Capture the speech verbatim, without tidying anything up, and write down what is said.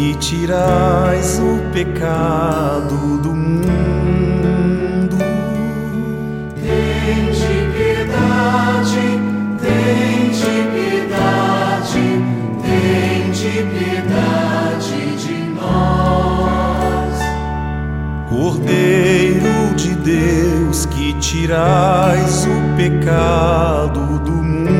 que tirais o pecado do mundo, tende piedade, tende piedade, tende piedade de nós. Cordeiro de Deus, que tirais o pecado do mundo,